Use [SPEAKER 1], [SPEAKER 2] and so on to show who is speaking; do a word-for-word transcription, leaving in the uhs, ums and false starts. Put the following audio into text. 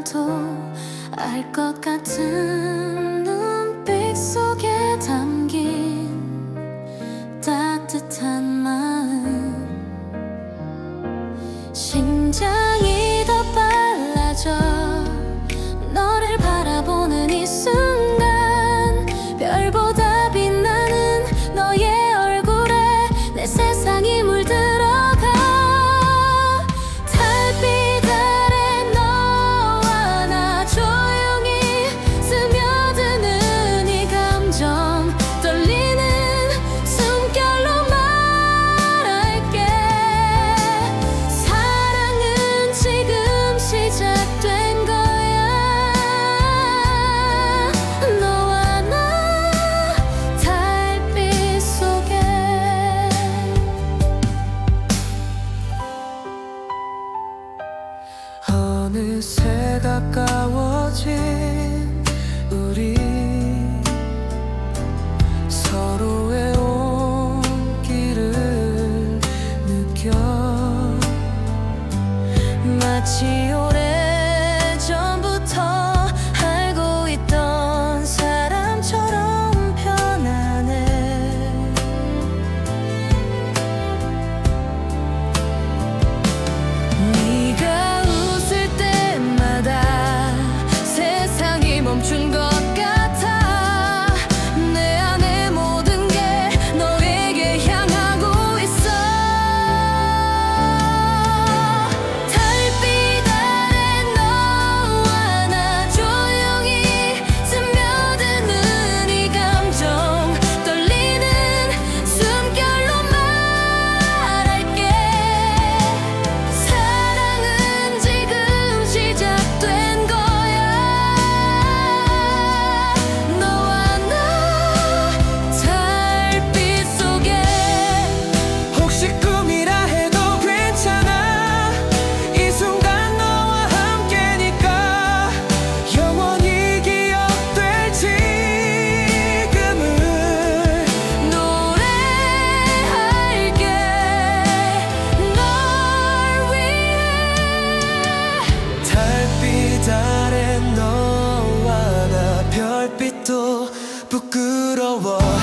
[SPEAKER 1] 않아도 알 것 같은 눈빛 속에 담긴 따뜻한 마음, 심장이 더 빨라져 너를 바라보는 이 순간, 별보다 빛나는 너의 얼굴에 내 세상이 물들어가. 달빛 아래 너와 나 조용히 스며드는 이 감정, 떨리는 숨결로 말할게. 사랑은 지금 시작된 거야. 너와 나 달빛 속에.
[SPEAKER 2] 어느새 가까워진 우리, 서로의 온기를 느껴 마치 오래전부터 알고 있던 사람처럼 편안해. 네가 웃을 때마다 세상이 멈춘 것 같아. 내 안의 모든 게 너에게 향하고 있어. 달빛 아래 너와 나 조용히 스며드는 이 감정, 떨리는 숨결로 말할게. 사랑은 지금 시작된 거야. 너와 나 달빛 속에. 혹시 꿈이라 해도 괜찮아. 이 순간 너와 함께니까 영원히 기억될 지금을 노래할게. 널 위해. 달빛 아래 너와 나, 별빛도 부끄러워.